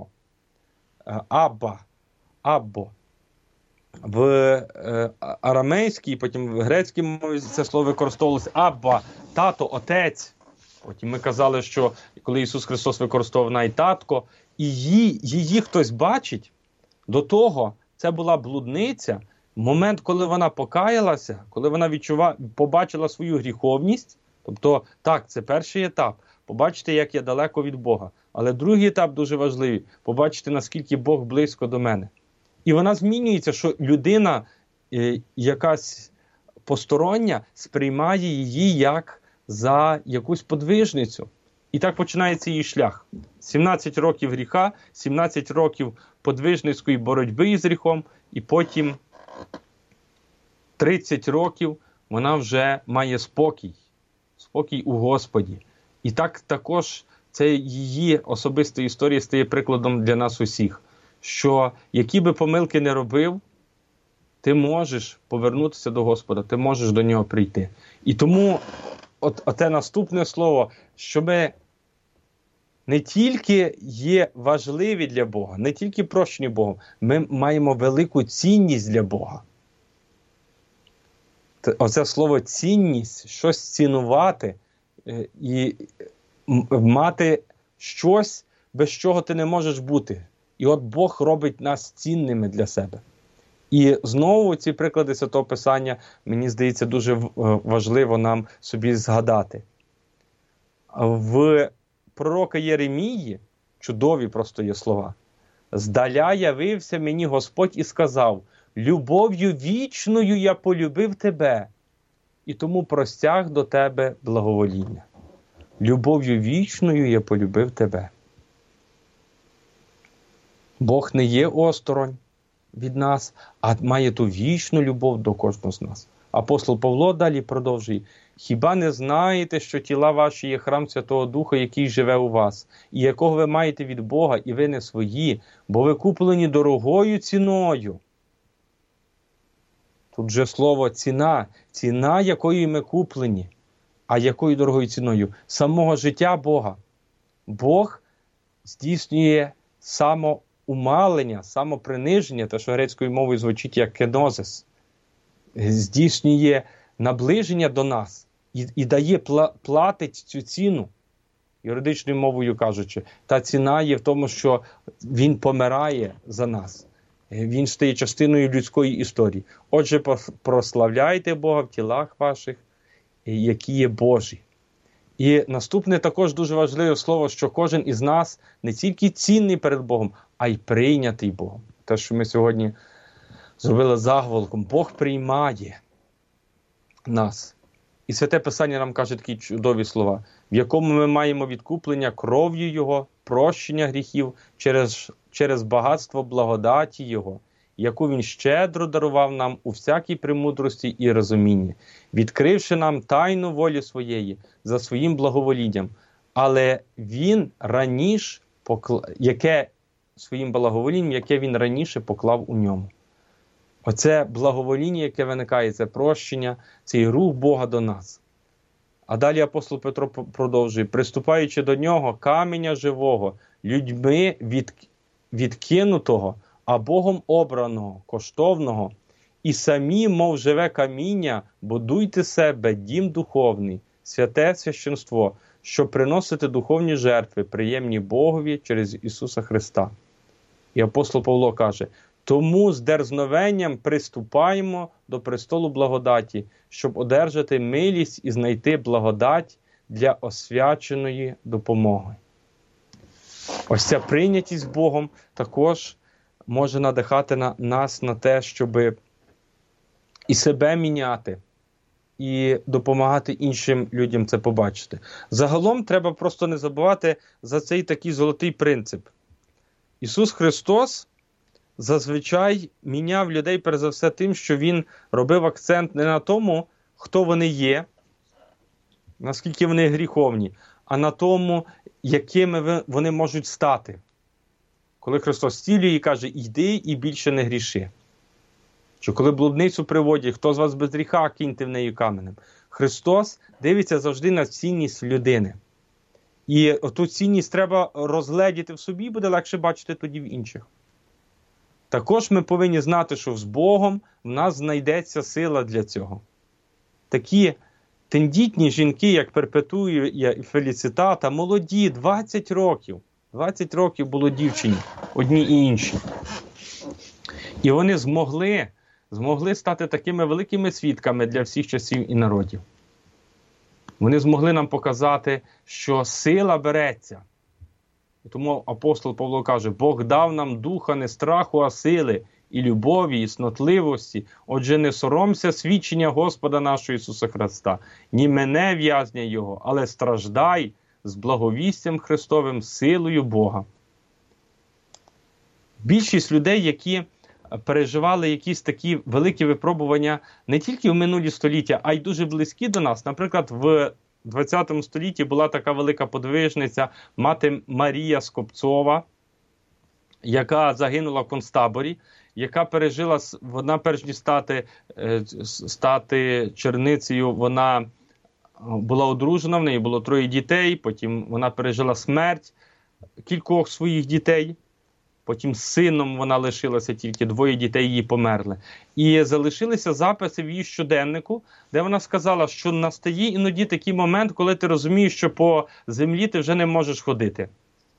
C: Аббо. В арамейській, потім в грецькій мові це слово використовувалося Абба, тато, отець. Потім ми казали, що коли Ісус Христос використовував навіть татко, і її хтось бачить, до того це була блудниця. Момент, коли вона покаялася, коли вона побачила свою гріховність, тобто, так, це перший етап, побачити, як я далеко від Бога. Але другий етап дуже важливий, побачити, наскільки Бог близько до мене. І вона змінюється, що людина, якась постороння, сприймає її як за якусь подвижницю. І так починається її шлях. 17 років гріха, 17 років подвижницької боротьби із гріхом, і потім 30 років вона вже має спокій у Господі. І так також це її особиста історія стає прикладом для нас усіх, що які би помилки не робив, ти можеш повернутися до Господа, ти можеш до Нього прийти. І тому оте наступне слово, що ми не тільки є важливі для Бога, не тільки прощені Богом, ми маємо велику цінність для Бога. Оце слово цінність, щось цінувати і мати щось, без чого ти не можеш бути. І от Бог робить нас цінними для себе. І знову ці приклади Святого Писання, мені здається, дуже важливо нам собі згадати. В пророка Єремії, чудові просто є слова, «Здаля явився мені Господь і сказав: любов'ю вічною я полюбив тебе, і тому простяг до тебе благовоління». Любов'ю вічною я полюбив тебе. Бог не є осторонь від нас, а має ту вічну любов до кожного з нас. Апостол Павло далі продовжує: «Хіба не знаєте, що тіла ваші є храм Святого Духа, який живе у вас, і якого ви маєте від Бога, і ви не свої, бо ви куплені дорогою ціною». Тут же слово ціна, ціна, якою ми куплені. А якою дорогою ціною? Самого життя Бога. Бог здійснює самоумалення, самоприниження, те, що грецькою мовою звучить як кенозис, здійснює наближення до нас і дає, платить цю ціну, юридичною мовою кажучи. Та ціна є в тому, що Він помирає за нас. Він стає частиною людської історії. Отже, прославляйте Бога в тілах ваших, які є Божі. І наступне також дуже важливе слово, що кожен із нас не тільки цінний перед Богом, а й прийнятий Богом. Те, що ми сьогодні зробили заголовком: Бог приймає нас. І Святе Писання нам каже такі чудові слова, в якому ми маємо відкуплення кров'ю Його, прощення гріхів через багатство благодаті Його, яку Він щедро дарував нам у всякій премудрості і розумінні, відкривши нам тайну волі Своєї за Своїм благоволінням. Але Він раніше своїм благоволінням, яке Він раніше поклав у ньому. Оце благовоління, яке виникає, це прощення, цей рух Бога до нас. А далі апостол Петро продовжує: приступаючи до нього, каменя живого, людьми відкинутого, а Богом обраного, коштовного, і самі, мов живе каміння, будуйте себе дім духовний, святе священство, щоб приносити духовні жертви, приємні Богові через Ісуса Христа. І апостол Павло каже: тому з дерзновенням приступаємо до престолу благодаті, щоб одержати милість і знайти благодать для освяченої допомоги. Ось ця прийнятість Богом також може надихати нас на те, щоб і себе міняти, і допомагати іншим людям це побачити. Загалом треба просто не забувати за цей такий золотий принцип. Ісус Христос зазвичай міняв людей, перш за все, тим, що Він робив акцент не на тому, хто вони є, наскільки вони гріховні, а на тому, якими вони можуть стати. Коли Христос зцілює і каже, йди і більше не гріши. Чи коли блудницю приводять, хто з вас без гріха, киньте в неї каменем. Христос дивиться завжди на цінність людини. І ту цінність треба розгледіти в собі, буде легше бачити тоді в інших. Також ми повинні знати, що з Богом в нас знайдеться сила для цього. Такі тендітні жінки, як Перпетуя і Феліцитата, молоді, 20 років. 20 років було дівчині, одні і інші. І вони змогли стати такими великими свідками для всіх часів і народів. Вони змогли нам показати, що сила береться. І тому апостол Павло каже, Бог дав нам духа не страху, а сили, і любові, і снотливості. Отже, не соромся свідчення Господа нашого Ісуса Христа, ні мене в'язня Його, але страждай з благовістям Христовим, силою Бога. Більшість людей, які переживали якісь такі великі випробування не тільки в минулі століття, а й дуже близькі до нас. Наприклад, в 20 столітті була така велика подвижниця, мати Марія Скопцова, яка загинула в концтаборі, яка пережила, вона перш ніж стати черницею, вона була одружена, в неї було 3 дітей, потім вона пережила смерть кількох своїх дітей. Потім з сином вона лишилася, тільки 2 дітей її померли. І залишилися записи в її щоденнику, де вона сказала, що настає іноді такий момент, коли ти розумієш, що по землі ти вже не можеш ходити.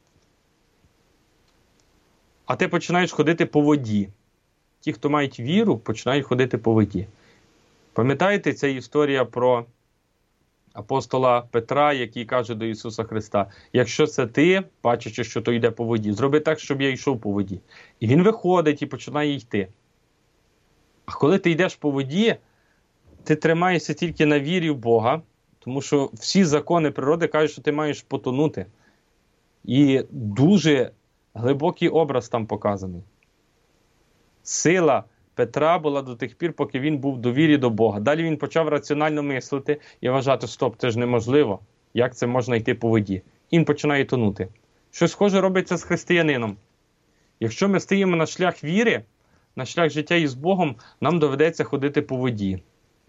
C: А ти починаєш ходити по воді. Ті, хто мають віру, починають ходити по воді. Пам'ятаєте, ця історія про апостола Петра, який каже до Ісуса Христа, якщо це ти, бачачи, що то йде по воді, зроби так, щоб я йшов по воді. І він виходить і починає йти. А коли ти йдеш по воді, ти тримаєшся тільки на вірі в Бога, тому що всі закони природи кажуть, що ти маєш потонути. І дуже глибокий образ там показаний. Сила Петра була до тих пір, поки він був в довірі до Бога. Далі він почав раціонально мислити і вважати, стоп, це ж неможливо. Як це можна йти по воді? І він починає тонути. Щось схоже робиться з християнином. Якщо ми стоїмо на шлях віри, на шлях життя із Богом, нам доведеться ходити по воді.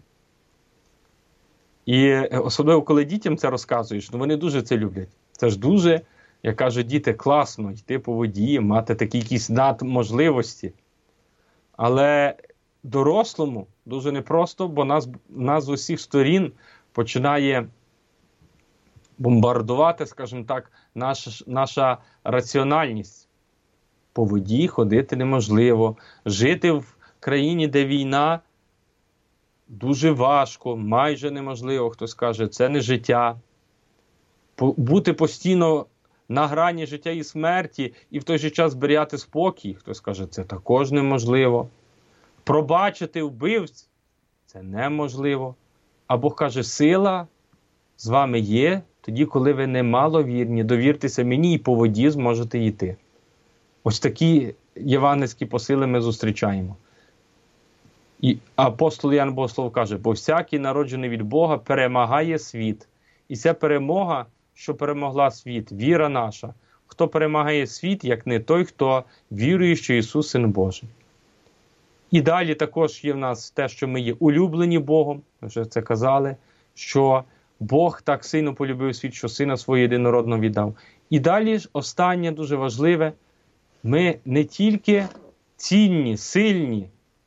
C: І особливо, коли дітям це розказуєш, вони дуже це люблять. Це ж дуже, як кажуть діти, класно йти по воді, мати такі якісь надможливості. Але дорослому дуже непросто, бо нас з усіх сторін починає бомбардувати, скажімо так, наша раціональність. По воді ходити неможливо. Жити в країні, де війна, дуже важко, майже неможливо. Хтось каже, це не життя. Бути постійно на грані життя і смерті, і в той же час зберігати спокій. Хтось каже, це також неможливо. Пробачити вбивць – це неможливо. А Бог каже, сила з вами є, тоді, коли ви немаловірні, довіртеся мені і по воді зможете йти. Ось такі євангельські посили ми зустрічаємо. І апостол Ян Богослов каже, бо всякий народжений від Бога перемагає світ. І ця перемога, що перемогла світ, віра наша. Хто перемагає світ, як не той, хто вірує, що Ісус – Син Божий. І далі також є в нас те, що ми є улюблені Богом, ми вже це казали, що Бог так сильно полюбив світ, що Сина Свого єдинородного віддав. І далі ж останнє дуже важливе, ми не тільки цінні, сильні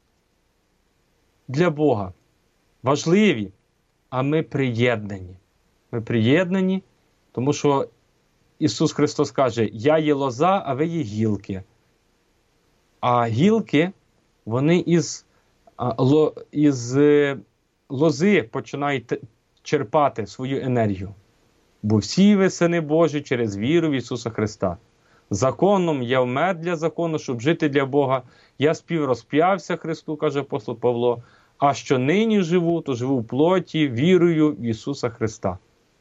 C: для Бога, важливі, а ми приєднані. Ми приєднані, тому що Ісус Христос каже, я є лоза, а ви є гілки. А гілки, вони із лози починають черпати свою енергію. Бо всі ви сини Божі через віру в Ісуса Христа. законом, я вмер для закону, щоб жити для Бога. Я співрозп'явся Христу, каже апостол Павло, а що нині живу, то живу в плоті, вірою в Ісуса Христа.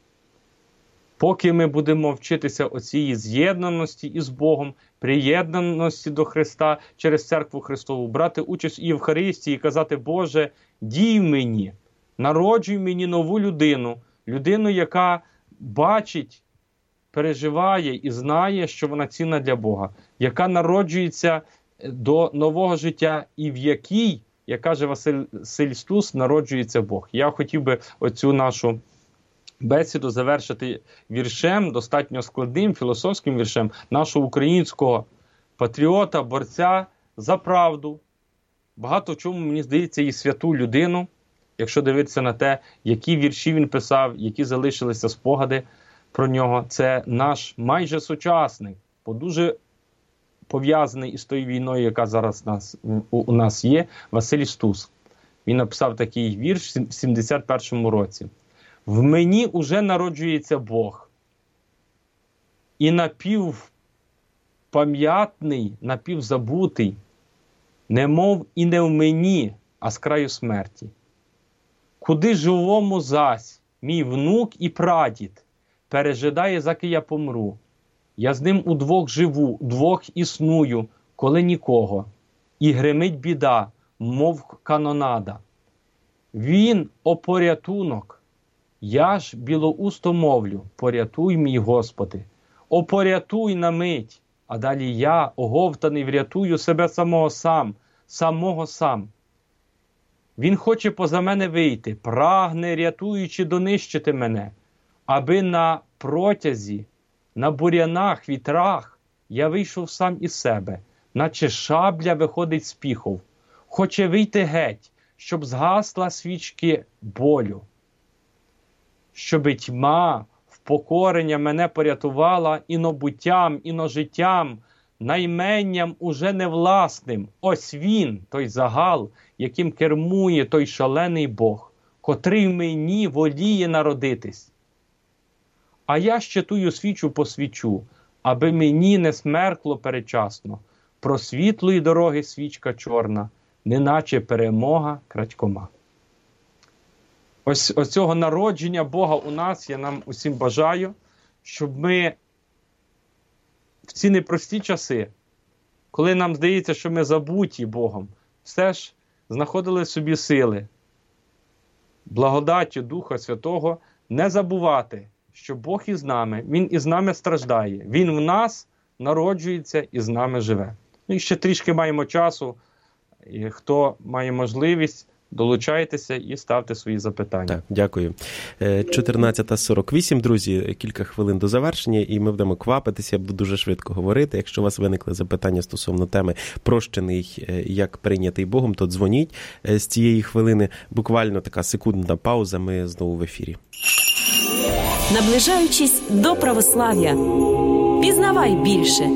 C: Поки ми будемо вчитися оцієї з'єднаності із Богом, приєднаності до Христа через Церкву Христову, брати участь у Євхаристії і казати: Боже, дій в мені, народжуй мені нову людину, людину, яка бачить, переживає і знає, що вона цінна для Бога, яка народжується до нового життя і в якій, як каже Василь Стус, народжується Бог. Я хотів би оцю нашу бесіду завершити віршем, достатньо складним, філософським віршем нашого українського патріота, борця за правду. Багато в чому, мені здається, і святу людину, якщо дивитися на те, які вірші він писав, які залишилися спогади про нього. Це наш майже сучасник, бо дуже пов'язаний із тою війною, яка зараз у нас є, Василь Стус. Він написав такий вірш в 71-му році. «В мені уже народжується Бог, і напівпам'ятний, напівзабутий, немов і не в мені, а з краю смерті. Куди живому зась мій внук і прадід пережидає, заки я помру. Я з ним удвох живу, удвох існую, коли нікого. І гримить біда, мов канонада. Він о порятунок. Я ж білоусто мовлю: порятуй, мій Господи, о порятуй на мить, а далі я, оговтаний, врятую себе самого сам. Він хоче поза мене вийти, прагне, рятуючи, донищити мене, аби на протязі, на бурянах, вітрах я вийшов сам із себе, наче шабля виходить з піхов. Хоче вийти геть, щоб згасла свічки болю. Щоби тьма, впокорення мене порятувала іно буттям, іно життям, найменням уже невласним. Ось він, той загал, яким кермує той шалений Бог, котрий в мені воліє народитись. А я ще тую свічу посвічу, аби мені не смеркло передчасно. Про світлої дороги свічка чорна, неначе перемога крадькома». Ось цього народження Бога у нас я нам усім бажаю, щоб ми в ці непрості часи, коли нам здається, що ми забуті Богом, все ж знаходили в собі сили, благодаттю Духа Святого, не забувати, що Бог із нами, Він із нами страждає, Він в нас народжується і з нами живе. Ну і ще трішки маємо часу, і хто має можливість, долучайтеся і ставте свої запитання.
B: Так, дякую. 14:48, друзі, кілька хвилин до завершення, і ми будемо квапитися, я буду дуже швидко говорити. Якщо у вас виникли запитання стосовно теми «Прощений, як прийнятий Богом», то дзвоніть з цієї хвилини. Буквально така секундна пауза, ми знову в ефірі.
A: Наближаючись до православ'я, пізнавай більше.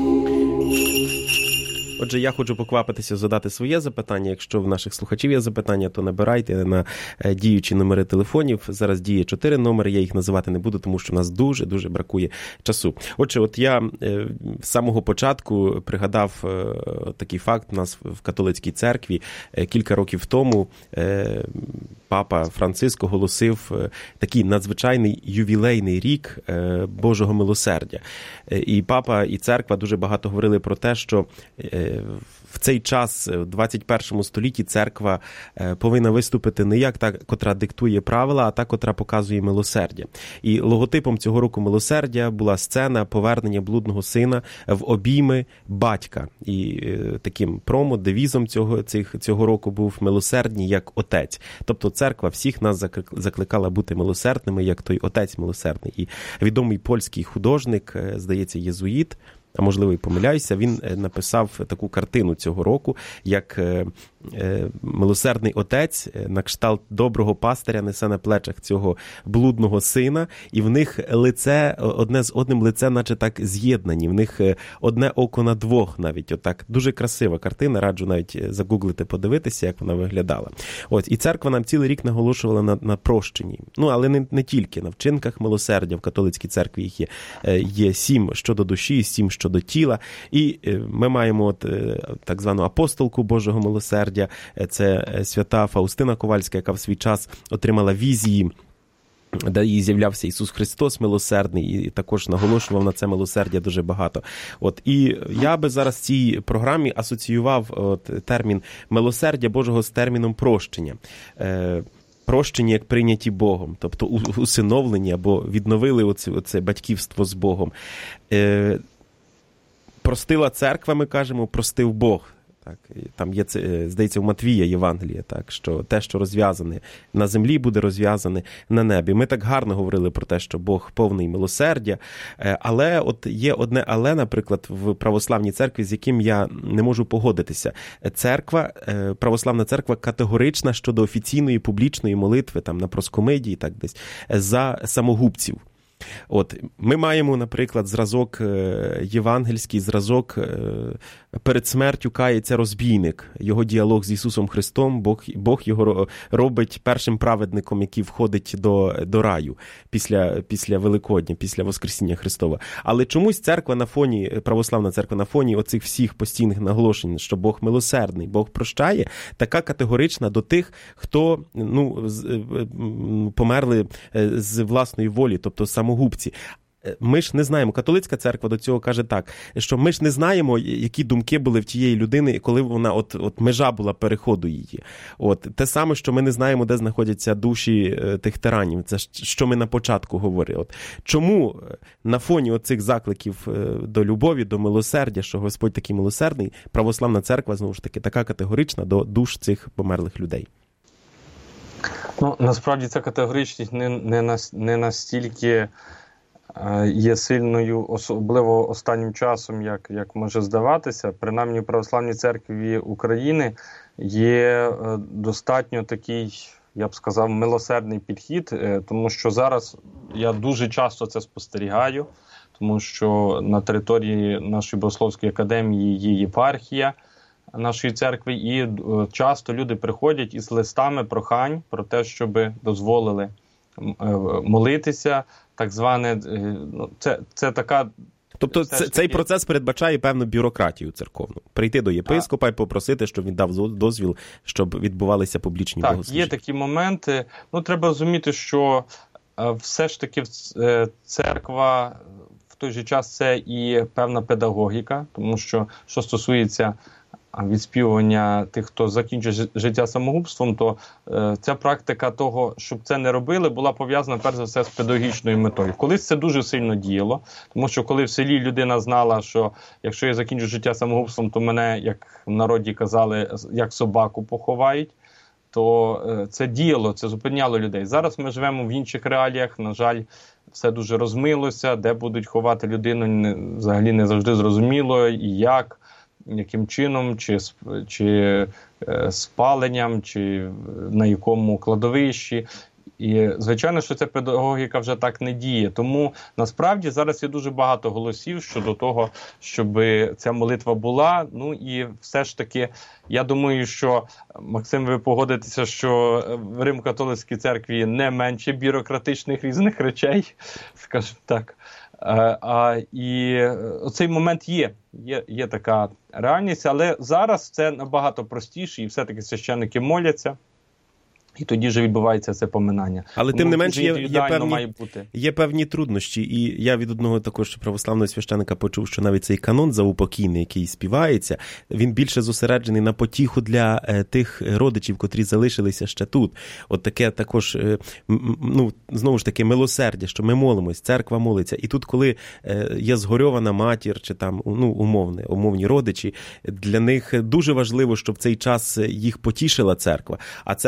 B: Отже, я хочу поквапитися задати своє запитання. Якщо в наших слухачів є запитання, то набирайте на діючі номери телефонів. Зараз діє 4 номери, я їх називати не буду, тому що в нас дуже бракує часу. Отже, от я з самого початку пригадав такий факт у нас в католицькій церкві. Кілька років тому папа Франциск оголосив такий надзвичайний ювілейний рік Божого милосердя. І папа, і церква дуже багато говорили про те, що в цей час, в 21 столітті, церква повинна виступити не як та, котра диктує правила, а та, котра показує милосердя. І логотипом цього року милосердя була сцена повернення блудного сина в обійми батька. І таким девізом цього року був «Милосердні, як отець». Тобто церква всіх нас закликала бути милосердними, як той отець милосердний. І відомий польський художник, здається, єзуїт, а можливо і помиляюся, він написав таку картину цього року, як милосердний отець на кшталт доброго пастиря несе на плечах цього блудного сина, і в них лице, одне з одним лице наче так з'єднані, в них одне око на двох навіть, отак. Дуже красива картина, раджу навіть загуглити, подивитися, як вона виглядала. Ось, і церква нам цілий рік наголошувала на прощенні. Ну, але не тільки, на вчинках милосердя, в католицькій церкві їх є 7 щодо душі, 7 щодо тіла, і ми маємо от так звану апостолку Божого милосердя, це свята Фаустина Ковальська, яка в свій час отримала візії, де їй з'являвся Ісус Христос милосердний, і також наголошував на це милосердя дуже багато. От, і я би зараз в цій програмі асоціював термін милосердя Божого з терміном прощення. Прощення як прийняті Богом, тобто усиновлені або відновили оце батьківство з Богом. Простила церква, ми кажемо, простив Бог. Так, там є, здається, у Матвія Євангелія, так, що те, що розв'язане на землі, буде розв'язане на небі. Ми так гарно говорили про те, що Бог повний милосердя, але от є одне але, наприклад, в православній церкві, з яким я не можу погодитися. Православна церква категорична щодо офіційної публічної молитви, там на проскомидії, так десь, за самогубців. От, ми маємо, наприклад, зразок євангельський, зразок перед смертю кається розбійник, його діалог з Ісусом Христом, Бог його робить першим праведником, який входить до раю після Великодня, після Воскресіння Христова. Але чомусь церква на фоні, православна церква на фоні оцих всіх постійних наголошень, що Бог милосердний, Бог прощає, така категорична до тих, хто померли з власної волі, тобто самогубці. Ми ж не знаємо, католицька церква до цього каже так, що ми ж не знаємо, які думки були в тієї людини, коли вона, от межа була переходу її. От, те саме, що ми не знаємо, де знаходяться душі тих тиранів, це що ми на початку говорили. От, чому на фоні оцих закликів до любові, до милосердя, що Господь такий милосердний, православна церква, знову ж таки, така категорична до душ цих померлих людей?
C: Ну, насправді ця категоричність не настільки є сильною, особливо останнім часом, як може здаватися. Принаймні в Православній церкві України є достатньо такий, я б сказав, милосердний підхід, тому що зараз я дуже часто це спостерігаю, тому що на території нашої Богословської академії є єпархія нашої церкви, і часто люди приходять із листами прохань про те, щоб дозволили молитися, так зване, це така...
B: Тобто цей процес передбачає певну бюрократію церковну. Прийти до єпископа і попросити, щоб він дав дозвіл, щоб відбувалися публічні богослужіння.
C: Так, є такі моменти. Ну, треба розуміти, що все ж таки церква в той же час це і певна педагогіка, тому що стосується відспівування тих, хто закінчує життя самогубством, то ця практика того, щоб це не робили, була пов'язана перш за все з педагогічною метою. Колись це дуже сильно діяло, тому що коли в селі людина знала, що якщо я закінчу життя самогубством, то мене, як в народі казали, як собаку поховають, то це діяло, це зупиняло людей. Зараз ми живемо в інших реаліях, на жаль, все дуже розмилося, де будуть ховати людину, взагалі не завжди зрозуміло і як, яким чином, чи спаленням, чи на якому кладовищі. І, звичайно, що ця педагогіка вже так не діє. Тому, насправді, зараз є дуже багато голосів щодо того, щоб ця молитва була. Ну і все ж таки, я думаю, що, Максим, ви погодитеся, що в Римо-католицькій церкві не менше бюрократичних різних речей, скажімо так. І оцей момент є така реальність, але зараз це набагато простіше, і все-таки священники моляться, і тоді вже відбувається це поминання.
B: Але тим не менш є певні труднощі, і я від одного також православного священика почув, що навіть цей канон заупокійний, який співається, він більше зосереджений на потіху для тих родичів, котрі залишилися ще тут. От таке також, ну, знову ж таки, милосердя, що ми молимось, церква молиться. І тут, коли є згорьована матір, чи там, ну, умовні родичі, для них дуже важливо, щоб в цей час їх потішила церква, а церква їх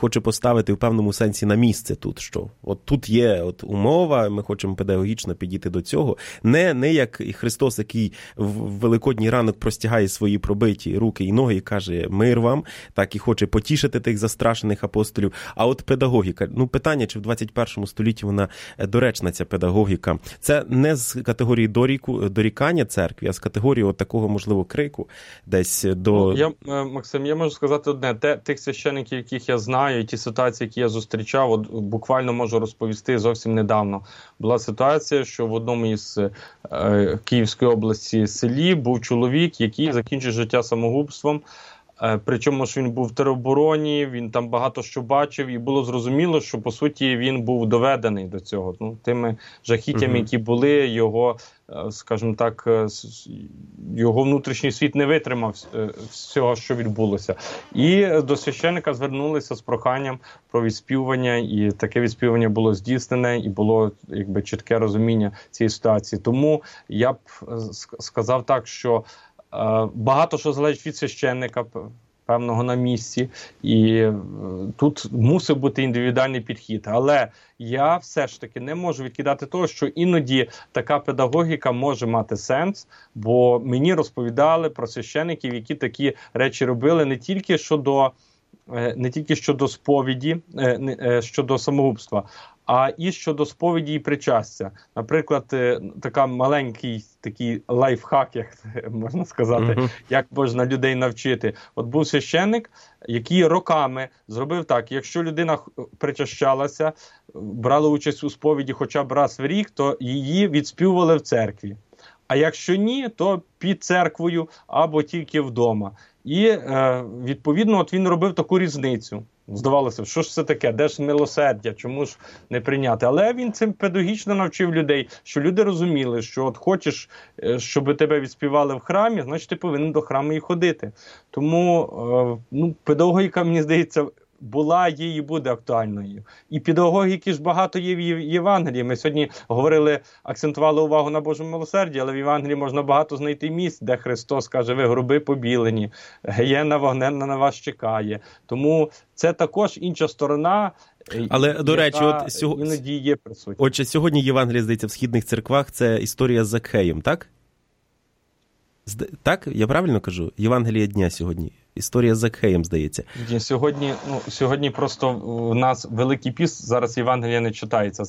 B: хочу поставити в певному сенсі на місце тут, що от тут є от умова, ми хочемо педагогічно підійти до цього. Не як Христос, який в Великодній ранок простягає свої пробиті руки і ноги і каже «мир вам», так і хоче потішити тих застрашених апостолів. А от педагогіка, питання, чи в 21 столітті вона доречна, ця педагогіка. Це не з категорії дорікання церкві, а з категорії от такого, можливо, крику десь до...
C: Максим, я можу сказати одне. Тих священиків, яких я знаю, і ті ситуації, які я зустрічав, от буквально можу розповісти зовсім недавно. Була ситуація, що в одному із Київської області селі був чоловік, який закінчив життя самогубством. Причому ж він був в теробороні, він там багато що бачив, і було зрозуміло, що, по суті, він був доведений до цього. Тими жахіттями, які були, його, скажімо так, його внутрішній світ не витримав всього, що відбулося. І до священника звернулися з проханням про відспівування, і таке відспівування було здійснене, і було якби чітке розуміння цієї ситуації. Тому я б сказав так, що багато що залежить від священника певного на місці, і тут мусив бути індивідуальний підхід. Але я все ж таки не можу відкидати того, що іноді така педагогіка може мати сенс, бо мені розповідали про священиків, які такі речі робили не тільки щодо сповіді, щодо самогубства, а і щодо сповіді і причастя. Наприклад, маленький такий лайфхак, як можна сказати, як можна людей навчити. От був священник, який роками зробив так: якщо людина причащалася, брала участь у сповіді хоча б раз в рік, то її відспівували в церкві. А якщо ні, то під церквою або тільки вдома. І, відповідно, от він робив таку різницю. Здавалося, що ж це таке, де ж милосердя, чому ж не прийняти? Але він цим педагогічно навчив людей, що люди розуміли, що от хочеш, щоб тебе відспівали в храмі, значить ти повинен до храму і ходити. Тому педагогіка, мені здається, була, є і буде актуальною. І педагогіки ж багато є в Євангелії. Ми сьогодні акцентували увагу на Божому милосерді, але в Євангелії можна багато знайти місць, де Христос каже: ви гроби побілені, гієна вогненна на вас чекає. Тому це також інша сторона,
B: але, до речі,
C: іноді є присутня.
B: Отже, сьогодні Євангеліє, здається, в східних церквах – це історія з Закхеєм, так? Так? Я правильно кажу? Євангеліє дня сьогодні. Історія з Закхеєм, здається.
C: Сьогодні просто в нас Великий піст, зараз Євангелія не читається,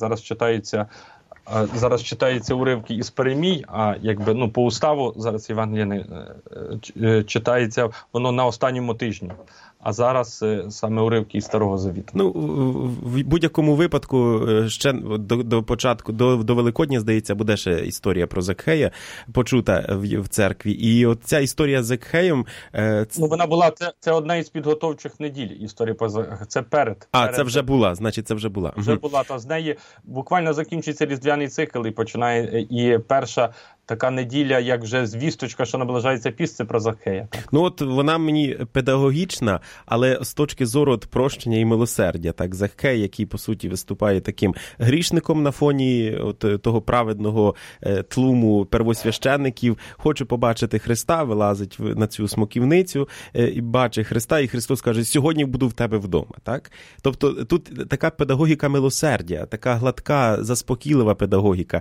C: зараз читаються уривки із Перемій, а по уставу зараз Євангелія не читається, воно на останньому тижні. А зараз саме уривки із Старого Завіту.
B: В будь-якому випадку ще до початку, до Великодня, здається, буде ще історія про Закхея почута в церкві. І от ця історія з Закхеєм...
C: вона була, це одна із підготовчих неділь, історія про Закхея. Це перед.
B: Це вже була, значить, це вже була.
C: Вже була, та з неї буквально закінчується різдвяний цикл і починає, і перша така неділя, як вже звісточка, що наближається піст, це про Закхея.
B: От вона мені педагогічна, але з точки зору прощення і милосердя. Так, Закхей, який, по суті, виступає таким грішником на фоні того праведного тлуму первосвященників, хоче побачити Христа, вилазить на цю смоківницю і бачить Христа, і Христос каже: сьогодні буду в тебе вдома. Так? Тобто тут така педагогіка милосердя, така гладка, заспокійлива педагогіка.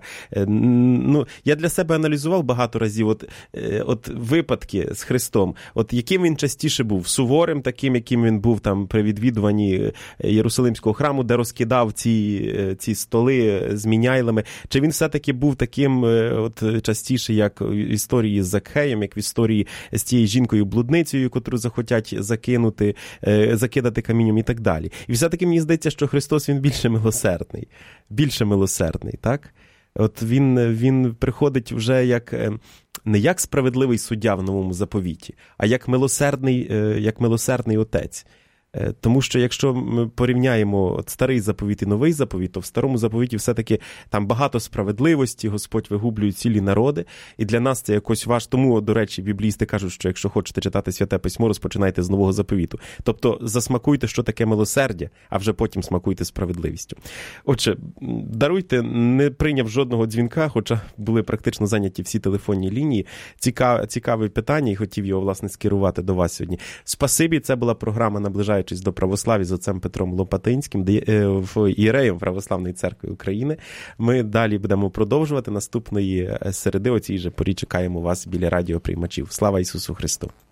B: Я для себе аналізував багато разів от випадки з Христом. От яким він частіше був? Суворим таким, яким він був там при відвідуванні Єрусалимського храму, де розкидав ці столи з міняйлами? Чи він все-таки був таким частіше, як в історії з Закхеєм, як в історії з тією жінкою-блудницею, котру захотять закидати камінням і так далі? І все-таки мені здається, що Христос, він більше милосердний, так? От він приходить вже не як справедливий суддя в Новому Заповіті, а як милосердний отець. Тому що якщо ми порівняємо Старий Заповіт і Новий Заповіт, то в Старому Заповіті все-таки там багато справедливості, Господь вигублює цілі народи, і для нас це якось важко. Тому, до речі, біблісти кажуть, що якщо хочете читати Святе Письмо, розпочинайте з Нового Заповіту. Тобто засмакуйте, що таке милосердя, а вже потім смакуйте справедливістю. Отже, даруйте, не прийняв жодного дзвінка, хоча були практично зайняті всі телефонні лінії. Цікаве питання, і хотів його, власне, скерувати до вас сьогодні. Спасибі, це була програма «Наближаючись повертаючись до православ'я з отцем Петром Лопатинським, ієреєм Православної церкви України. Ми далі будемо продовжувати. Наступної середи о цій же порі чекаємо вас біля радіоприймачів. Слава Ісусу Христу!